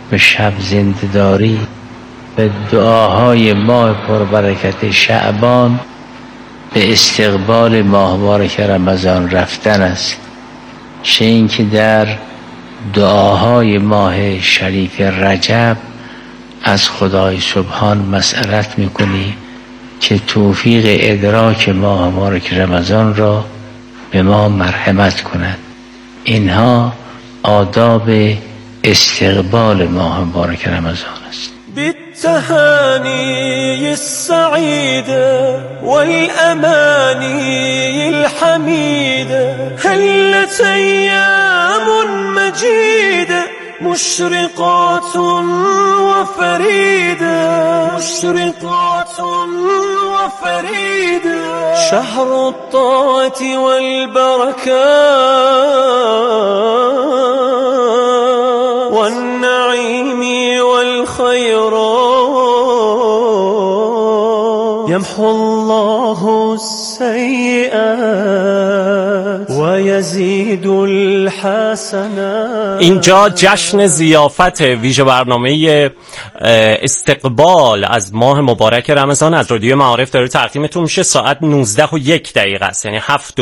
به شب زنده‌داری، به دعاهای ماه پربرکت شعبان، به استقبال ماه مبارک رمضان رفتن است. چه اینکه در دعاهای ماه شریف رجب از خدای سبحان مسئلت میکنی که توفیق ادراک ماه مبارک رمضان را به ما مرحمت کند. اینها آداب استقبال ماه مبارک رمضان است. بالتهاني السعيدة والأماني الحميدة هلت أيام مجيدة مشرقات وفريدة شهر الطاعة والبركات والنعيم والخيرات يمحو الله السيئات ويزيد الحسنات. اینجا جشن ضیافت ویژه برنامه استقبال از ماه مبارک رمضان از رادیو معارف داره تقدیمتون میشه. ساعت 19:01 است، یعنی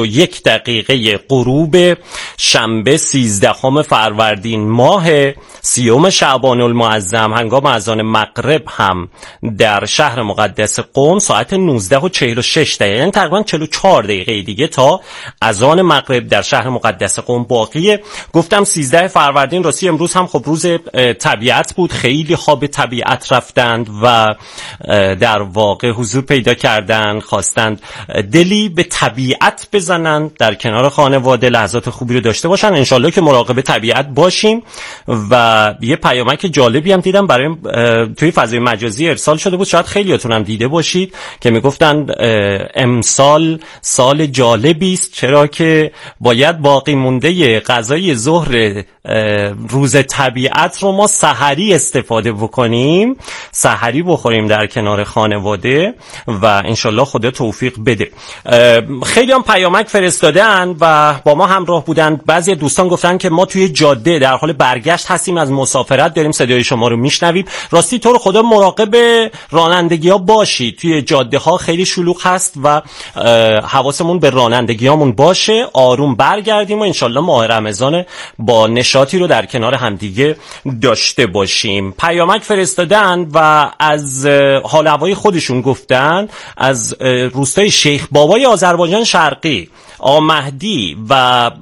7:01 غروب شنبه 13 فروردین ماه 30 شعبان المعظم، هنگام اذان مغرب هم در شهر مقدس قم ساعت 19:46، یعنی تقریبا 44 دقیقه دیگه تا اذان مغرب در شهر مقدس قم باقیه. گفتم 13 فروردین، راستی امروز هم خب روز طبیعت بود، خیلی ها به طبیعت رفتند و در واقع حضور پیدا کردند، خواستند دلی به طبیعت بزنند، در کنار خانواده لحظات خوبی رو داشته باشن. انشالله که مراقب طبیعت باشیم. و یه پیامک جالبی هم دیدم برای توی فضای مجازی ارسال شده بود، شاید خیلیاتون هم دیده باشید، که میگفتن امسال سال جالبی است، چرا که باید باقی مونده غذای ظهر روز طبیعت رو ما سحری استفاده بکنیم، سحری بخوریم در کنار خانواده و انشالله خدا توفیق بده. خیلی هم پیامک فرستادن و با ما همراه بودن. بعضی دوستان گفتن که ما توی جاده در حال برگشت هستیم از مسافرت، داریم صدای شما رو میشنویم. راستی تو رو خدا مراقب رانندگی ها باشید، توی جاده ها خیلی شلوغ هست و حواسمون به رانندگی هامون باشه، آروم برگردیم و انشالله ماه رمضان با نشاطی رو در کنار همدیگه داشته باشیم. پیامک فرستادن و از حال هوای خودشون گفتن. از روستای شیخ بابای آذربایجان شرقی، آمهدی و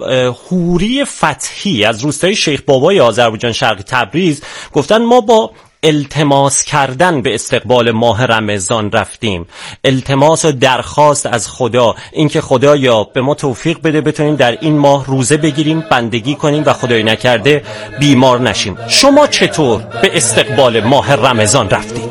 حوری فتحی از روستای شیخ بابای آذربایجان شرقی تبریز گفتن ما با التماس کردن به استقبال ماه رمضان رفتیم، التماس و درخواست از خدا، اینکه خدایا به ما توفیق بده بتونیم در این ماه روزه بگیریم، بندگی کنیم و خدای نکرده بیمار نشیم. شما چطور به استقبال ماه رمضان رفتید؟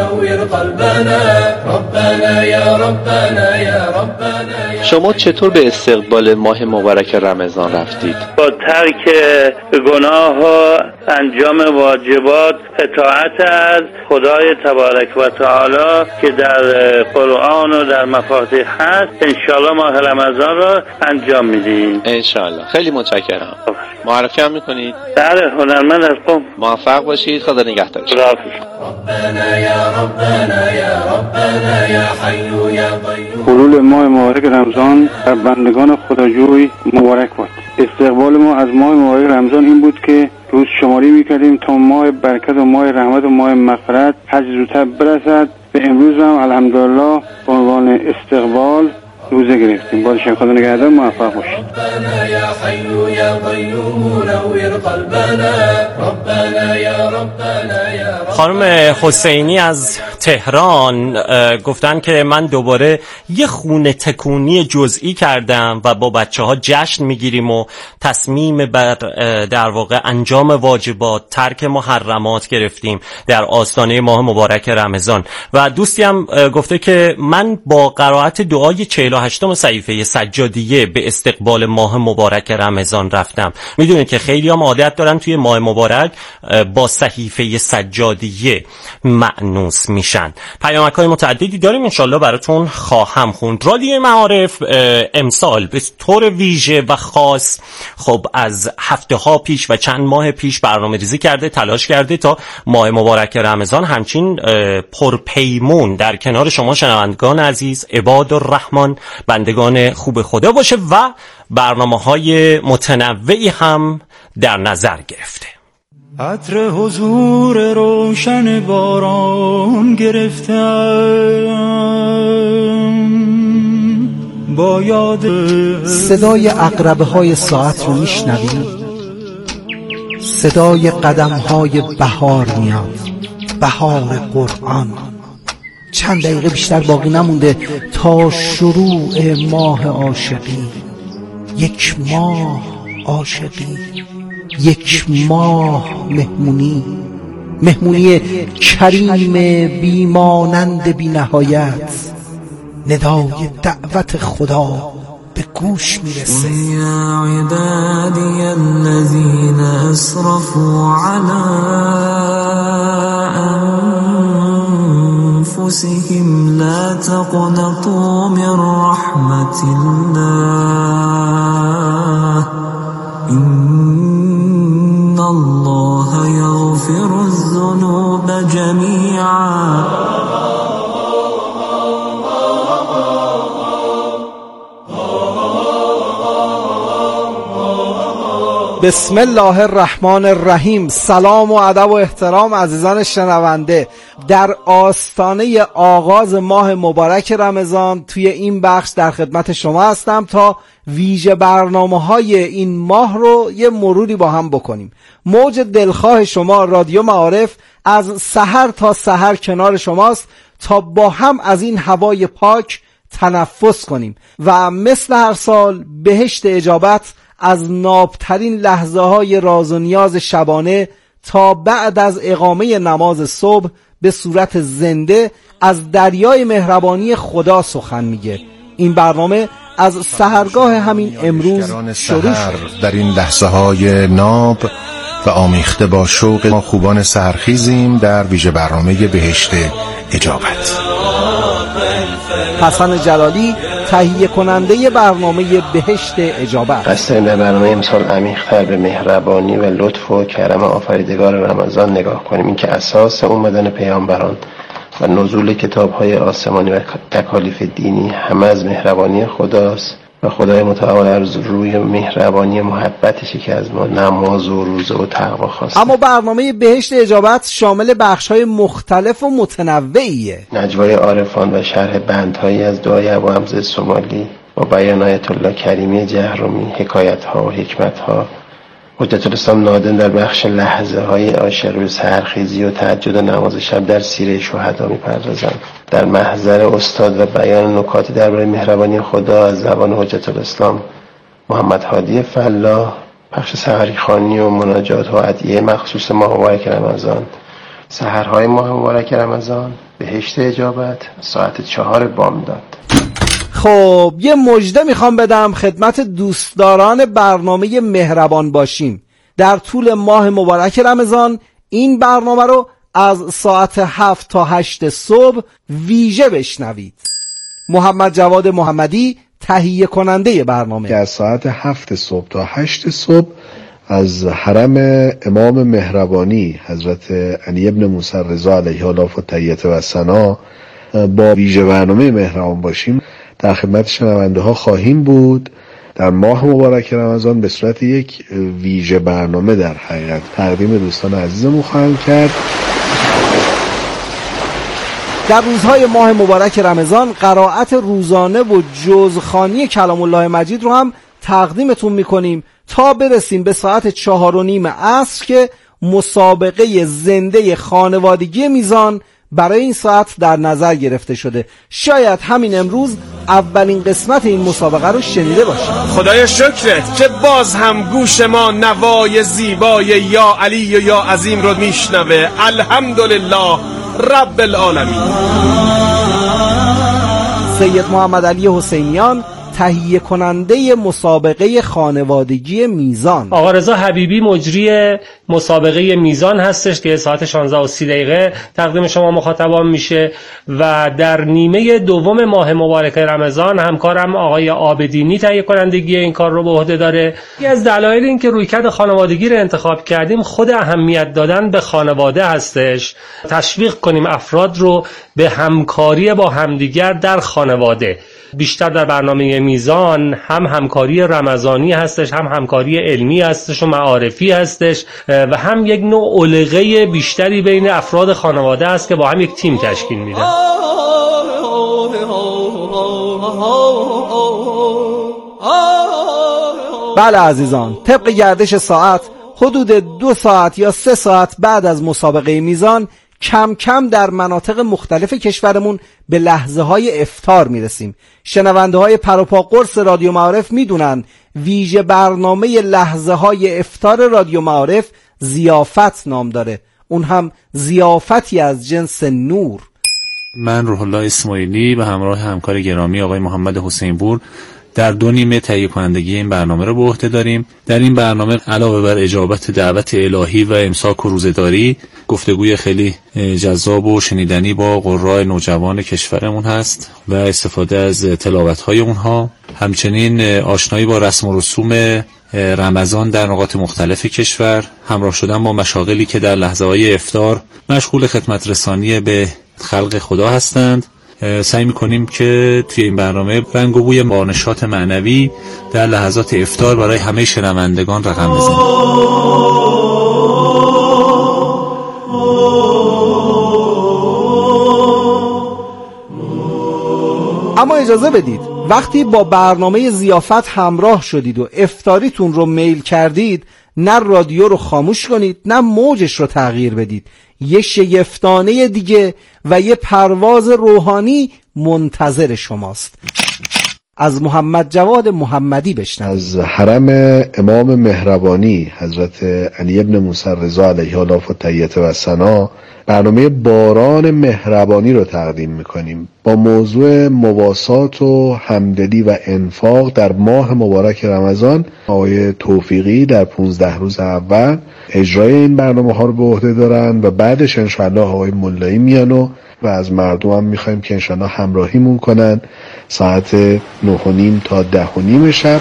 شما چطور به استقبال ماه مبارک رمضان رفتید؟ با ترک گناه و انجام واجبات، اطاعت از خدای تبارک و تعالی که در قرآن و در مفاتیح هست، انشالله ماه رمضان رو انجام میدیم انشالله. خیلی متشکرم. معرفی هم میکنید؟ بله، هنرمند از قم. موفق باشید، خدا نگهدارتون. ربنا یا ربنا یا ربنا یا حی یا قیوم. حلول ماه مبارک رمضان بر بندگان خداجوی مبارک باد. استقبال ما از ماه مبارک رمضان این بود که روز شماری میکردیم تا ماه برکت و ماه رحمت و ماه مغفرت حج زودتر برسد. به امروز هم الحمدلله به عنوان استقبال روزه گرفتیم. باز خدا نگهدار، موفق باشید. ربنا یا حی یا قیوم نور قلبنا ربنا یا ربنا یا. خانم حسینی از تهران گفتن که من دوباره یه خونه تکونی جزئی کردم و با بچه ها جشن میگیریم و تصمیم بر در واقع انجام واجبات، ترک محرمات گرفتیم در آستانه ماه مبارک رمضان. و دوستی هم گفته که من با قرائت دعای 48 78م صحیفه سجادیه به استقبال ماه مبارک رمضان رفتم. میدونید که خیلی هم عادت دارن توی ماه مبارک با صحیفه سجادیه مأنوس میشن. پیامک‌های متعددی داریم، انشالله براتون خواهم خوند. رادیو معارف امسال به طور ویژه و خاص خب از هفته ها پیش و چند ماه پیش برنامه ریزی کرده، تلاش کرده تا ماه مبارک رمضان همچین پرپیمون در کنار شما شنوندگان عزیز عباد الرحمن بندگان خوب خدا باشه و برنامه‌های متنوعی هم در نظر گرفته. عطر حضور روشن باران گرفتم با یاد صدای عقربه‌های ساعت رو میشنوی؟ صدای قدم‌های بهار میاد، بهار قرآن. چند دقیقه بیشتر باقی نمونده تا شروع ماه عاشقی. یک ماه عاشقی، یک ماه مهمونی کریم بیمانند بی نهایت. ندای دعوت خدا به گوش میرسه. یا عبادی الذین اسرفوا علی انفسهم لا تقنطوا من رحمت الله ان الله یغفر الذنوب جمیعا. بسم الله الرحمن الرحیم. سلام و ادب و احترام عزیزان شنونده. در آستانه آغاز ماه مبارک رمضان توی این بخش در خدمت شما هستم تا ویژه برنامه‌های این ماه رو یه مروری با هم بکنیم. موج دلخواه شما رادیو معارف از سحر تا سحر کنار شماست تا با هم از این هوای پاک تنفس کنیم و مثل هر سال بهشت اجابت از نابترین لحظه های راز و نیاز شبانه تا بعد از اقامه نماز صبح به صورت زنده از دریای مهربانی خدا سخن میگه. این برنامه از سحرگاه همین امروز شروع شد. در این لحظه های ناب و آمیخته با شوق ما خوبان سحرخیزیم در ویژه برنامه بهشت اجابت. حسن جلالی تهیه کننده برنامه بهشت اجابت. قصد در برنامه امسال عمیق‌تر به مهربانی و لطف و کرم آفریدگار رمضان نگاه کنیم. این که اساس اومدن پیامبران و نزول کتاب‌های آسمانی و تکالیف دینی همه از مهربانی خداست و خدای متعال از روی مهربانی محبتشی که از ما نماز و روزه و تقوا خواسته. اما برنامه بهشت اجابت شامل بخش‌های مختلف و متنوعیه. نجوای عارفان و شرح بندهایی از دعای ابو حمزه سومالی با بیان آیت الله کریمی جهرمی، حکایت‌ها و حکمت‌ها. حجت الاسلام نادم در بخش لحظه های عاشق به سحرخیزی و تهجد و نماز شب در سیره شهدا می‌پردازند. در محضر استاد و بیان نکاتی درباره مهربانی خدا از زبان حجت الاسلام محمد هادی فلاح، بخش سحری خوانی و مناجات و ادعیه مخصوص ماه مبارک رمضان. سحرهای ماه مبارک رمضان، بهشت اجابت، ساعت 4 بامداد. خب یه مژده میخوام بدم خدمت دوستداران برنامه مهربان باشیم. در طول ماه مبارک رمضان این برنامه رو از ساعت 7 تا 8 صبح ویژه بشنوید. محمد جواد محمدی تهیه کننده برنامه که از ساعت 7 صبح تا 8 صبح از حرم امام مهربانی حضرت علی ابن موسی رضا علیه الله و تحیت و ثنا با ویژه برنامه مهربان باشیم در خدمت شنونده ها خواهیم بود. در ماه مبارک رمضان به صورت یک ویژه برنامه در حقیقت تقدیم دوستان عزیزمون خواهیم کرد. در روزهای ماه مبارک رمضان قرائت روزانه و جزخوانی کلام الله مجید رو هم تقدیمتون میکنیم تا برسیم به ساعت 4:30 عصر که مسابقه زنده خانوادگی میزان برای این ساعت در نظر گرفته شده. شاید همین امروز اولین قسمت این مسابقه رو شنیده باشید. خدایا شکرت که باز هم گوش ما نوای زیبای یا علی و یا عظیم رو میشنوه. الحمدلله رب العالمین. سید محمد علی حسینیان، تهیه کننده مسابقه خانوادگی میزان. آقا رضا حبیبی مجری مسابقه میزان هستش که ساعت 16:30 تقدیم شما مخاطبان میشه و در نیمه دوم ماه مبارک رمضان همکارم آقای عابدینی تهیه کنندگی این کار رو به عهده داره. یکی از دلایل این که رویکرد خانوادگی رو انتخاب کردیم خود اهمیت دادن به خانواده هستش. تشویق کنیم افراد رو به همکاری با همدیگر در خانواده. بیشتر در برنامه میزان هم همکاری رمضانی هستش، هم همکاری علمی هستش و معارفی هستش و هم یک نوع علقه بیشتری بین افراد خانواده است که با هم یک تیم تشکیل میدن. بله عزیزان، طبق گردش ساعت حدود 2 ساعت یا 3 ساعت بعد از مسابقه میزان کم کم در مناطق مختلف کشورمون به لحظه های افطار میرسیم. شنونده های پروپا قرص رادیو معارف میدونن ویژه برنامه لحظه های افطار رادیو معارف ضیافت نام داره، اون هم ضیافتی از جنس نور. من روح الله اسماعیلی به همراه همکار گرامی آقای محمد حسینپور در 2 نیمه تهیه کنندگی این برنامه رو به عهده داریم. در این برنامه علاوه بر اجابت دعوت الهی و امساک و روزه‌داری، گفتگوی خیلی جذاب و شنیدنی با قرای نوجوان کشورمون هست و استفاده از تلاوت‌های اونها، همچنین آشنایی با رسم و رسوم رمضان در نقاط مختلف کشور، همراه شدن با مشاغلی که در لحظه‌های افطار مشغول خدمت رسانی به خلق خدا هستند. سعی می‌کنیم که توی این برنامه رنگ و بوی بانشات معنوی در لحظات افطار برای همه شنوندگان رقم بزنیم. اما اجازه بدید وقتی با برنامه ضیافت همراه شدید و افطاریتون رو میل کردید، نه رادیو رو خاموش کنید نه موجش رو تغییر بدید. یه شگفتانه دیگه و یه پرواز روحانی منتظر شماست. از محمد جواد محمدی بشنوید. از حرم امام مهربانی حضرت علی بن موسی رضا علیه الله و تحیت و ثنا برنامه باران مهربانی رو تقدیم میکنیم با موضوع مواسات و همدلی و انفاق در ماه مبارک رمضان. آقای توفیقی در 15 روز اول اجرای این برنامه ها رو به عهده دارن و بعدش انشاءالله آقای ملایی میان و از مردم هم میخوایم که انشاءالله همراهیمون کنن ساعت 9:30 تا 10:30 شب.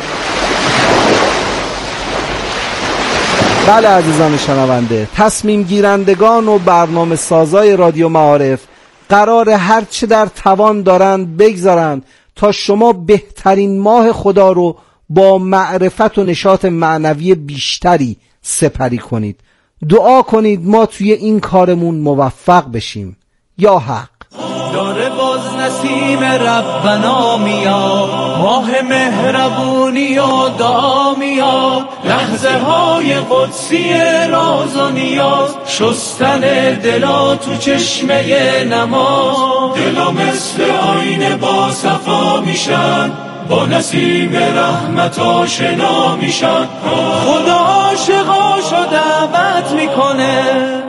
بله عزیزان شنونده، تصمیم گیرندگان و برنامه سازای رادیو معارف قرار هر چه در توان دارند بگذارند تا شما بهترین ماه خدا رو با معرفت و نشاط معنوی بیشتری سپری کنید. دعا کنید ما توی این کارمون موفق بشیم. یا حق. داره باز نسیم ربنا میاد، ماه مهربونی و دعا میاد، لحظه های قدسی راز و نیاز، شستن دلا تو چشمه نماز، دلا مثل آینه با صفا میشن، با نسیم رحمت آشنا میشن. خدا عاشقاشو دعوت میکنه،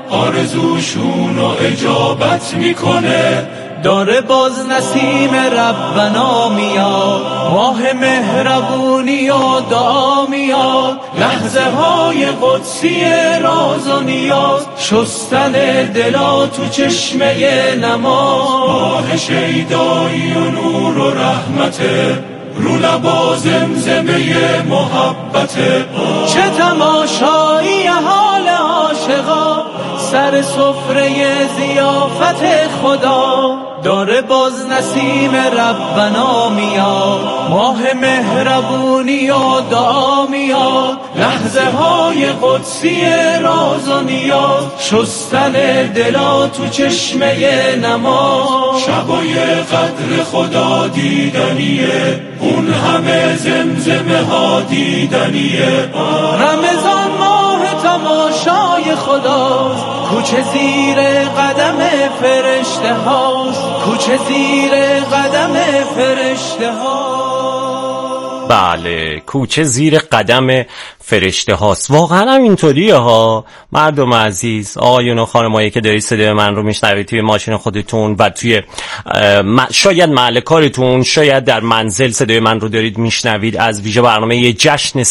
آرزوشون رو اجابت میکنه. داره باز نسیم ربنا میاد، ماه مهربونی و دعا میاد، لحظه های قدسی راز و نیاز، شستن دلا تو چشمه نماز، ماه شیدایی و نور و رحمته، رو لبا زمزمه محبته. چه تماشایی حال عاشقا سر سفره ضیافت خدا. داره باز نسیم ربنا میاد، ماه مهربونی و دعا میاد، لحظه های قدسی راز و نیاز، شستن دلا تو چشمه نماز. شبای قدر خدا دیدنیه، اون همه زمزمه ها دیدنیه. رمضان ماه تماشای خداست، کوچه زیر قدم فرشته هاست، کوچه زیر قدم فرشته ها. بله، کوچه زیر قدم فرشته هاست. واقعا هم اینطوریه ها مردم عزیز، آقایون و خانمایی که دارید صدای من رو میشنوید توی ماشین خودتون و توی شاید محل کارتون، شاید در منزل صدای من رو دارید میشنوید از ویژه برنامه جشن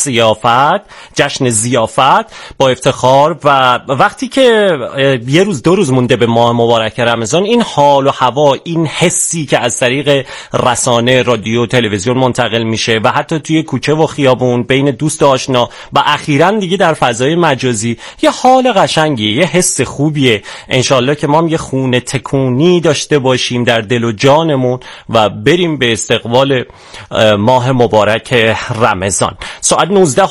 ضیافت با افتخار. و وقتی که یه روز دو روز مونده به ماه مبارک رمضان، این حال و هوا، این حسی که از طریق رسانه، رادیو، تلویزیون منتقل میشه و حتی توی کوچه و خیابون بین دوست آشنا و اخیراً دیگه در فضای مجازی، یه حال قشنگیه، یه حس خوبیه. انشالله که ما هم یه خونه تکونی داشته باشیم در دل و جانمون و بریم به استقبال ماه مبارک رمضان. ساعت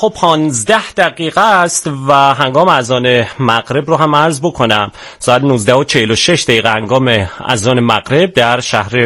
19:15 است و هنگام اذان مغرب رو هم عرض بکنم. ساعت 19:46 هنگام اذان مغرب در شهر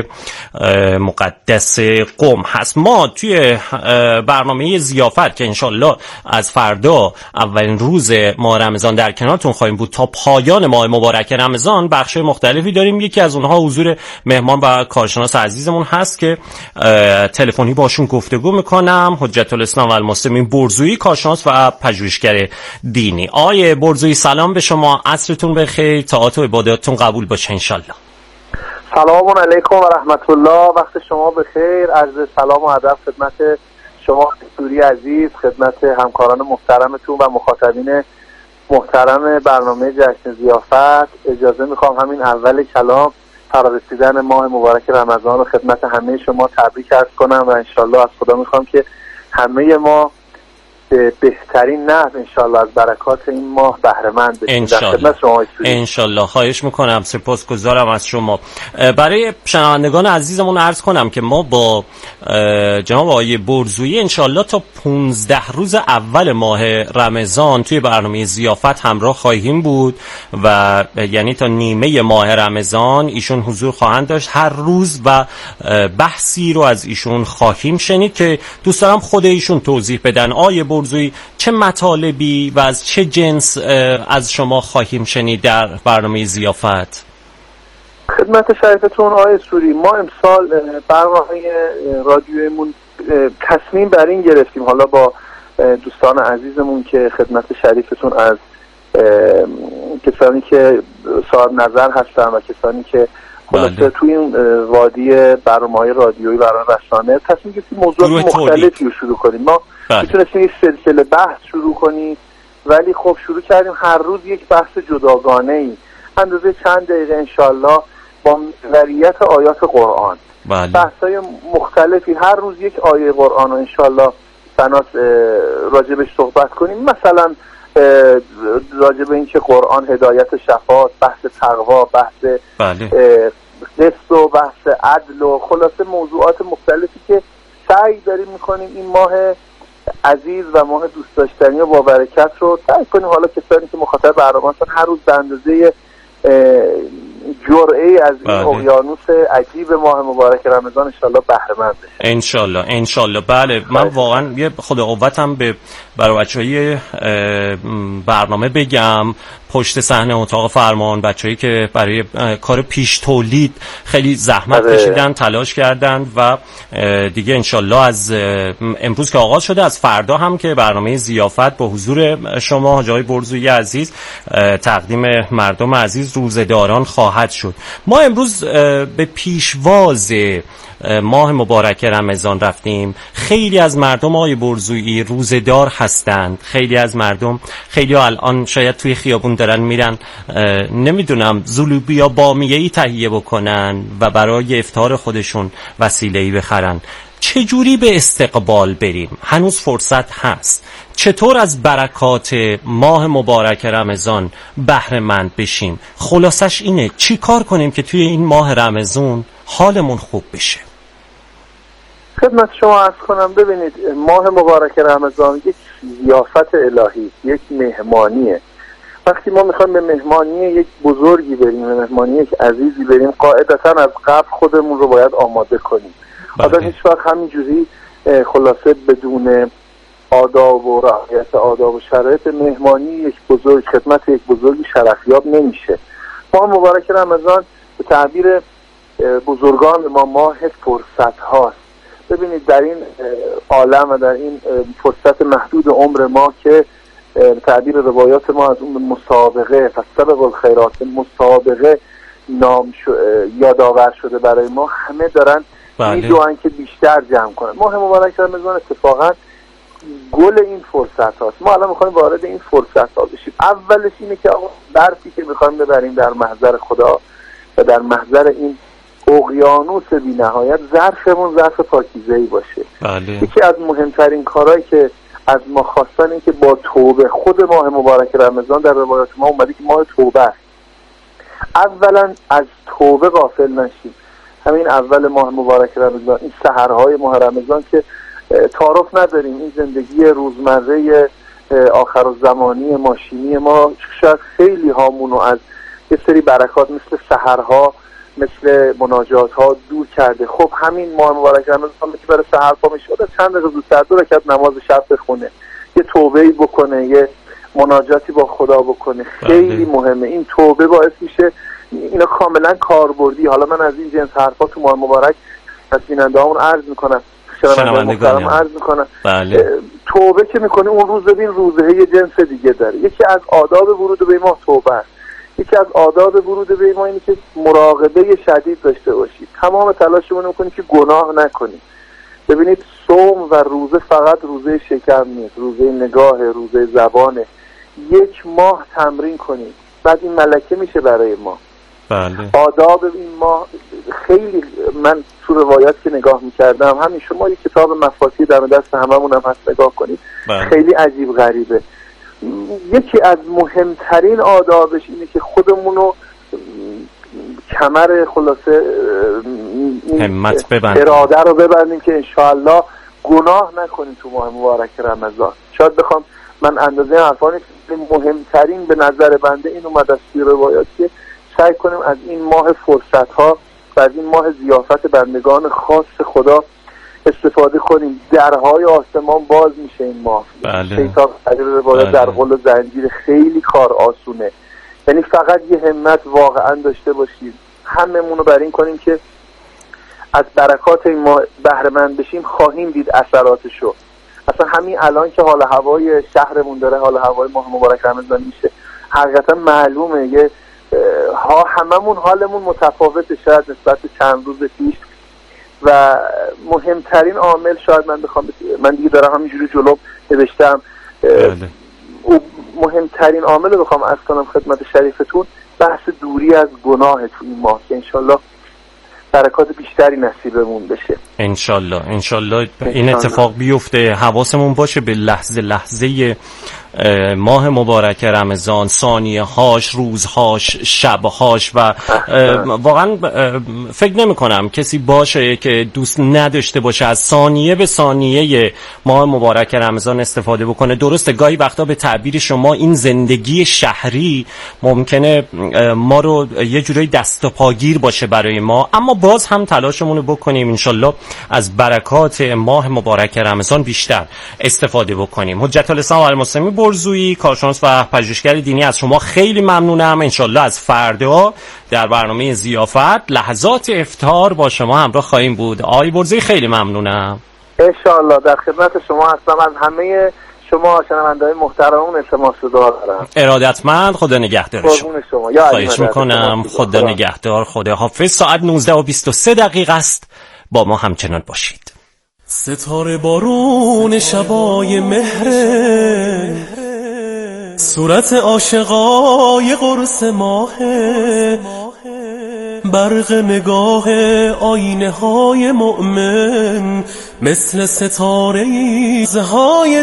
مقدس قم هست. ما توی برنامه ضیافت که انشالله از فردا اولین روز ماه رمضان در کنارتون خواهیم بود تا پایان ماه مبارک رمضان، بخش مختلفی داریم. یکی از اونها حضور مهمان و کارشناس عزیزمون هست که تلفنی باشون گفتگو میکنم، حجت الاسلام و المسلمین برزویی، کارشناس و پژوهشگر دینی. آقای برزویی سلام به شما، عصرتون بخیر، طاعات و عباداتتون قبول باشه انشالله. سلام علیکم و رحمت الله، وقت شما بخیر. عرض سلام و ادب خدمت شما سوری عزیز، خدمت همکاران محترمتون و مخاطبین محترم برنامه جشن ضیافت. اجازه میخوام همین اول کلام فرارسیدن ماه مبارک رمضان رو خدمت همه شما تبریک عرض کنم و انشالله از خدا میخوام که همه ما به بهترین نحو انشالله از برکات این ماه بهره مند بشیم. انشالله. خواهش میکنم، سپاسگزارم از شما. برای شنوندگان عزیزمون عرض کنم که ما با جناب آقای برزویی انشالله تا 15 روز اول ماه رمضان توی برنامه ضیافت همراه خواهیم بود و یعنی تا نیمه ماه رمضان ایشون حضور خواهند داشت هر روز و بحثی رو از ایشون خواهیم شنید که دوست دارم خود ایشون توضیح بدن. آقای برزویی چه مطالبی و از چه جنس از شما خواهیم شنید در برنامه ضیافت؟ خدمت شریفتون آقای سوری، ما امسال برنامه رادیومون تصمیم بر این گرفتیم، حالا با دوستان عزیزمون که خدمت شریفتون از کسانی که صاحب نظر هستن و کسانی که خلاصه توی این وادی برنامه‌های رادیویی و رسانه تصمیم گرفتیم موضوعات مختلفی رو شروع کنیم. ما میتونستیم یک سلسله بحث شروع کنیم، ولی خب شروع کردیم هر روز یک بحث جداگانه‌ای اندازه چند دقیقه انشالله با محوریت آیات قرآن. بحث‌های مختلفی هر روز یک آیه قرآن رو انشالله بنات راجبش صحبت کنیم. مثلا راجب این که قرآن هدایت شفاعت، بحث تقوا، بحث قسط و بحث عدل و خلاصه موضوعات مختلفی که سعی داریم میکنیم این ماه عزیز و ماه دوست داشتنی و با برکت رو سعی کنیم حالا کسانی که مخاطب برنامه هستن هر روز به اندازه جرعه‌ای از این اقیانوس عجیب ماه مبارک رمضان انشالله بهره مند بشیم. انشالله. بله، من واقعا یه خدا قوتم برای بچه‌های برنامه بگم، پشت صحنه اتاق فرمان، بچه‌ای که برای کار پیش تولید خیلی زحمت کشیدن، تلاش کردن و دیگه انشالله از امروز که آغاز شده، از فردا هم که برنامه ضیافت با حضور شما آقای برزویی عزیز تقدیم مردم عزیز روزه‌داران خواهد شد. ما امروز به پیشواز ماه مبارک رمضان رفتیم. خیلی از مردم آقای برزویی روزه‌دار هستند، خیلی از مردم، خیلی الان شاید توی خیابون دارن میرن نمیدونم زلوبی یا بامیه‌ای تهیه بکنن و برای افطار خودشون وسیله‌ای بخرن. چجوری به استقبال بریم؟ هنوز فرصت هست. چطور از برکات ماه مبارک رمضان بهره مند بشیم؟ خلاصش اینه چی کار کنیم که توی این ماه رمضان حالمون خوب بشه؟ خدمت شما عرض کنم، ببینید ماه مبارک رمضان یک ضیافت الهی، یک مهمانیه. وقتی ما میخوایم به مهمانی یک بزرگی بریم، به مهمانی یک عزیزی بریم، قاعدتا از قبل خودمون رو باید آماده کنیم. آدم هیچ وقت همینجوری خلاصه بدون آداب و رعایت آداب و شرایط مهمانی یک بزرگ، خدمت یک بزرگی شرفیاب نمیشه. ماه مبارک رمضان به تعبیر بزرگان ما ماه فرصت هاست. ببینید در این عالم و در این فرصت محدود عمر ما که تعبیر روایات ما از اون مسابقه فسبق الخیرات مسابقه یادآور شده برای ما، همه دارن میدونن که بیشتر جمع کنن. ماه مبارک رمضان اتفاقا گل این فرصت هاست. ما الان میخوایم وارد این فرصت ها بشیم. اولش اینه که آقا برفی که میخوایم ببریم در محضر خدا و در محضر این اقیانوس بی نهایت، ظرفمون ظرف پاکیزه‌ای باشه. یکی از مهمترین کارهایی که از ما خواستن این که با توبه، خود ماه مبارک رمضان در روایات ما اومده که ماه توبه است. اولا از توبه غافل نشیم. همین اول ماه مبارک رمضان، این سحرهای ماه رمضان که تعارف نداریم، این زندگی روزمره آخرالزمانی ماشینی ما شاید خیلی هامونو از یه سری برکات مثل سحرها، مثل مناجات ها دور کرده. خب همین ماه مبارک رمضان که برای سحر پا میشه، چند دقیقه زودتر 2 رکعت نماز شب بخونه، یه توبه‌ای بکنه، یه مناجاتی با خدا بکنه، خیلی مهمه. این توبه باعث میشه اینا کاملا کاربردی. حالا من از این جنس حرفا تو ماه مبارک از بیننده‌هامون عرض میکنم، شنوندگانم عرض میکنم. توبه که میکنه اون روز ببین روزه یه جنس دیگه داره. یکی از آداب ورود به ماه توبه است. یکی از آداب ورود به ماه اینه که مراقبه شدید داشته باشید. تمام تلاشمون میکنید که گناه نکنید. ببینید صوم و روزه فقط روزه شکم نیست، روزه نگاه، روزه زبانه. 1 ماه تمرین کنید، بعد این ملکه میشه برای ما. آداب این ماه خیلی، من تو روایات که نگاه میکردم، همین شما یک کتاب مفاتیح در دست هممون هم هست، نگاه کنید. خیلی عجیب غریبه. یکی از مهمترین آدابش اینه که خودمونو کمر خلاصه همت ببندیم، اراده رو ببندیم که انشاءالله گناه نکنیم تو ماه مبارک رمضان. شاید بخوام من اندازه حرفانی مهمترین به نظر بنده این اومد از روایات که سعی کنیم از این ماه فرصت ها و از این ماه ضیافت بندگان خاص خدا استفاده کنیم. درهای آسمان باز میشه این ماه. شیطان روایات در قل و زنجیر، خیلی کار آسونه. یعنی فقط یه همت واقعا داشته باشیم، هممون رو بر این کنیم که از برکات این ماه بهره مند بشیم. خواهیم دید اثراتشو. اصلا همین الان که حال هوای شهرمون داره حال هوای ماه مبارک رمضان میشه، حقیقتا معلومه یه هممون حالمون متفاوته شاید نسبت چند روز پیش. و مهمترین عامل شاید من دیگه دارم همینجوری جلو نوشتم، مهمترین عامل رو بخوام عرض کنم خدمت شریفتون، بحث دوری از گناه تو این ماه که انشالله برکات بیشتری نصیبمون بشه. انشالله این اتفاق بیفته. حواسمون باشه به لحظه لحظه ماه مبارک رمضان، ثانیه هاش، روزهاش، شبهاش. و واقعا فکر نمی کنم کسی باشه که دوست نداشته باشه از ثانیه به ثانیه ماه مبارک رمضان استفاده بکنه. درسته گاهی وقتا به تعبیر شما این زندگی شهری ممکنه ما رو یه جورایی دست و پاگیر باشه برای ما، اما باز هم تلاشمون رو بکنیم انشالله از برکات ماه مبارک رمضان بیشتر استفاده بکنیم. حجت الاسلام المسلمین برزویی، کارشناس و پژوهشگر دینی، از شما خیلی ممنونم. انشالله از فردا در برنامه ضیافت لحظات افطار با شما همراه خواهیم بود. آقای برزویی خیلی ممنونم. انشالله در خدمت شما هستم. از همه شما شنونده‌های محترمون التماس دارم. ارادتمند. خدا نگهدار شما. خواهش میکنم. خدا نگهدار. خدا حافظ. ساعت 19:23 است. با ما همچنان باشید. ستاره بارون شبای مهره، صورت عاشقای قرص ماهه، برق نگاه آینه های مؤمن، مثل ستاره زهای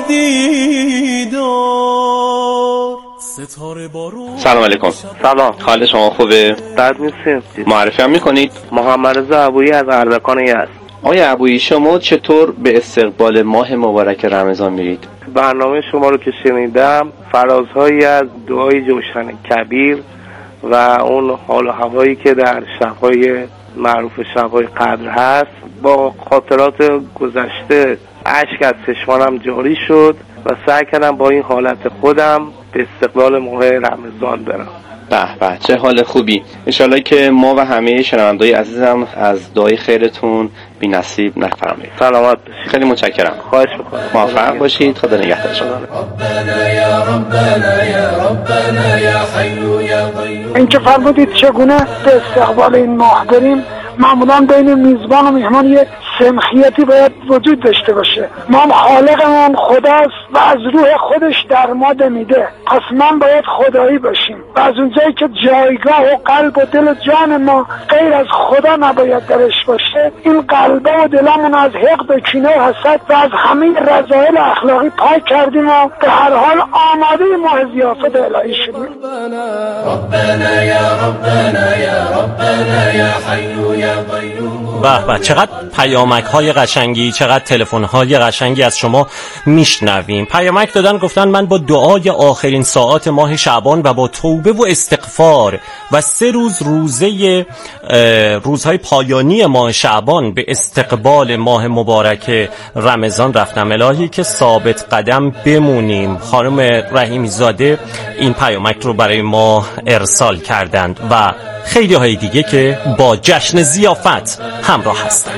دیدار. سلام علیکم. سلام. حال شما خوبه؟ بد نیستیم. معرفی هم میکنید؟ محمد رضا ابویی از اردکان یزد. آقای ابویی، شما چطور به استقبال ماه مبارک رمضان میرید؟ برنامه شما رو که شنیدم، فرازهایی از دعای جوشن کبیر و اون حال و هوایی که در شب‌های معروف شب‌های قدر هست، با خاطرات گذشته اشک از چشمانم جاری شد و سعی کردم با این حالت خودم به استقبال ماه رمضان برم. به به چه حال خوبی. انشالله که ما و همه شنوندای عزیزم از دعای خیرتون بی نصیب نفرمایید. سلامت باشید. خیلی متشکرم. خواهش می‌کنم. موفق باشید. خدا نگهدار شما. ربنا یا ربنا یا ربنا یا حی یا قیوم. اینکه فرمودید چگونه به استقبال این ماه بریم، معمولا بین میزبان و میهمان یه سمخیتی باید وجود داشته باشه. ما خالقمون خداست و از روح خودش در ما دمیده، پس من باید خدایی باشیم و از اونجایی که جایگاه و قلب و دل و جان ما غیر از خدا نباید درش باشه، این قلب و دلمون از حقد و کینه و حسد و از همه رذایل اخلاقی پاک کردیم و به هر حال آماده ماه ضیافت الهی شدیم. ربنا یا ربنا یا ربنا یا حی یا قیوم. به چقدر پیامک های قشنگی، چقدر تلفن های قشنگی از شما میشنویم. پیامک دادن گفتن من با دعای آخرین ساعات ماه شعبان و با توبه و استغفار و 3 روز روزهای پایانی ماه شعبان به استقبال ماه مبارک رمضان رفتم. الهی که ثابت قدم بمونیم. خانم رحیمی زاده این پیامک رو برای ما ارسال کردند و خیلی های دیگه که با جشن ضیافت همراه هستن.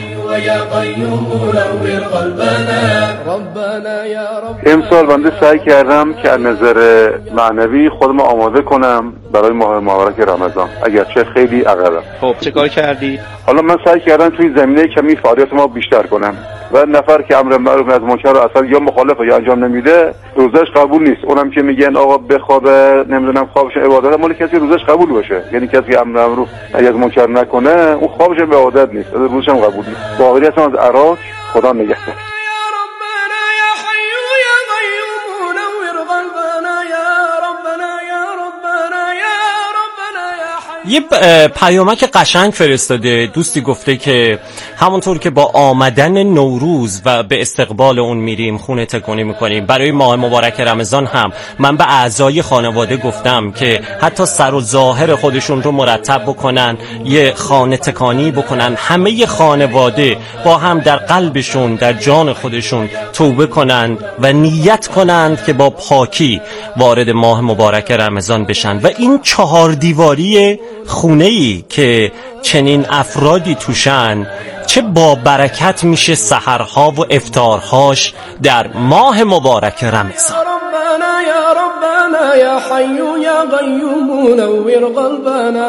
امسال بنده سعی کردم که از نظر معنوی خودم آماده کنم برای ماه مبارک رمضان، اگرچه خیلی عقبم. خب چه کار کردی؟ حالا من سعی کردم توی زمینه کمی فعالیت ما بیشتر کنم و نفر که امر معروف از منکر رو اصلا یا مخالفه یا انجام نمیده روزش قبول نیست. اونم که میگن آقا بخوابه نمیدونم خوابش عبادت، مال کسی روزش قبول باشه، یعنی کسی امر معروف از منکر نکنه اون خوابش به عادت نیست، روزش هم قبول نیست. باقی هستم از عراق. خدا نگهدار. یه پیامک قشنگ فرستاده دوستی، گفته که همونطور که با آمدن نوروز و به استقبال اون میریم خونه تکونی میکنیم، برای ماه مبارک رمضان هم من به اعضای خانواده گفتم که حتی سر و ظاهر خودشون رو مرتب بکنن، یه خانه تکانی بکنن، همه خانواده با هم در قلبشون در جان خودشون توبه کنند و نیت کنند که با پاکی وارد ماه مبارک رمضان بشن و این 4 دیواری خونه‌ای که چنین افرادی توشن چه با برکت میشه سحرها و افطارهاش در ماه مبارک رمضان. ربنا یا ربنا یا حی یا قیوم نور قلبنا.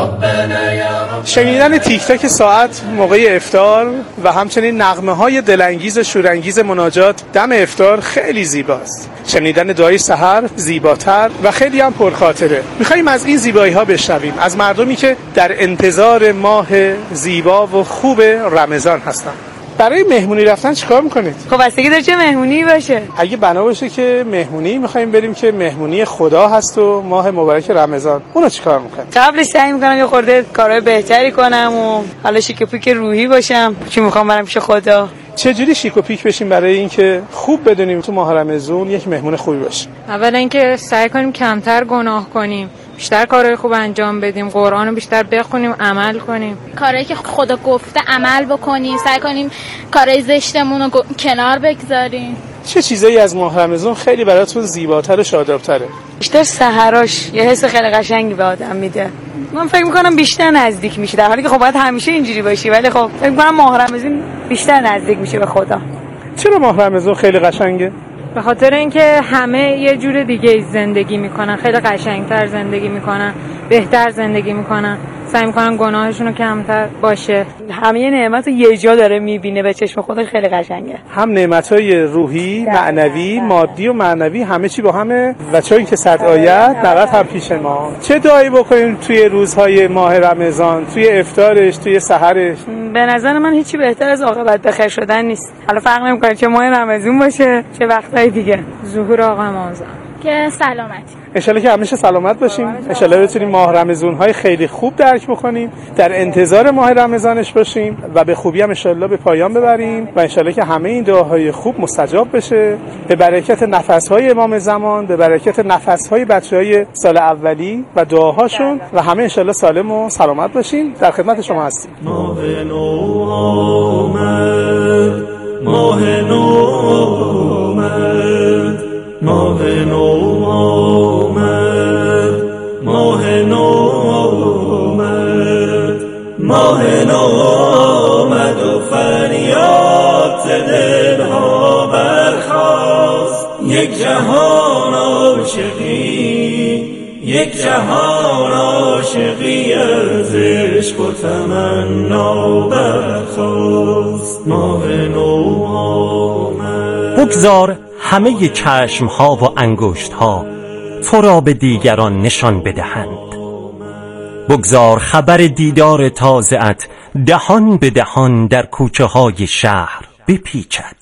ربنا یا ربنا. شنیدن تیک تاک ساعت موقع افطار و همچنین نغمه های دلانگیز و شورانگیز مناجات دم افطار خیلی زیباست. شنیدن دعای سحر زیباتر و خیلی هم پرخاطره. میخواییم از این زیبایی ها بشنویم از مردمی که در انتظار ماه زیبا و خوب رمضان هستن. برای مهمونی رفتن چیکار میکنید؟ خب بستگی داره چه مهمونی باشه. اگه بنا باشه که مهمونی میخوایم بریم که مهمونی خدا هست و ماه مبارک رمضان، اونو چیکار میکنید؟ قبلش سعی میکنم یه خورده کارهای بهتری کنم و حالا شیک و پیک روحی باشم که میخوام برم پیش خدا. چجوری شیک و پیک بشیم برای اینکه خوب بدونیم تو ماه رمضان یک مهمون خوبی باشیم؟ اولا اینکه سعی کنیم کمتر گناه کنیم، بیشتر کارهای خوب انجام بدیم، قرآن رو بیشتر بخونیم، عمل کنیم، کارهایی که خدا گفته عمل بکنیم، سعی کنیم کارهای زشتمون رو کنار بگذاریم. چه چیزایی از ماه رمضان خیلی براتون زیباتر و شادابتره؟ بیشتر سحراش یه حس خیلی قشنگی به آدم میده. من فکر میکنم بیشتر نزدیک میشه، در حالی که خب باید همیشه اینجوری باشی، ولی خب فکر میکنم ماه رمضان بیشتر نزدیک میشه به خدا. چرا ماه رمضان خیلی قشنگه؟ به خاطر اینکه همه یه جور دیگه زندگی میکنن، خیلی قشنگتر زندگی میکنن، بهتر زندگی میکنن، سعی میکنن گناهشون رو کمتر باشه. همه نعمت رو یه جا داره میبینه به چشم خودش، خیلی قشنگه. هم نعمت‌های روحی، معنوی، مادی و معنوی همه چی با همه و چون که 100 آیت نقد هم پیش ما. چه دعایی بکنیم توی روزهای ماه رمضان، توی افطارش، توی سحرش؟ به نظر من هیچی بهتر از عاقبت بخیر شدن نیست. حالا فرق نمیکنه چه ماه رمضان باشه چه وقتای دیگه. ظهور آقا امام زمان که سلامتی. انشالله که همیشه سلامت باشیم. انشالله بتونیم ماه رمضان‌های خیلی خوب درک بکنیم، در انتظار ماه رمضانش باشیم و به خوبی هم انشالله به پایان ببریم و انشالله که همه این دعاهای خوب مستجاب بشه به برکت نفس‌های امام زمان، به برکت نفس‌های بچه‌های سال اولی و دعاهاشون و همه انشالله سالم و سلامت باشیم. در خدمت شما هستیم. ماه نو آمد، ماه نو آمد، ماه نو آمد، ماه آمد و فریاد ز دلها برخاست. یک جهان عاشقی، یک جهان عاشقی از عشق و تمنا برخاست. ماه نو آمد. بگذار همه چشمها و انگشتها تو را به دیگران نشان بدهند. بگذار خبر دیدار تازه‌ات دهان به دهان در کوچه های شهر بپیچد.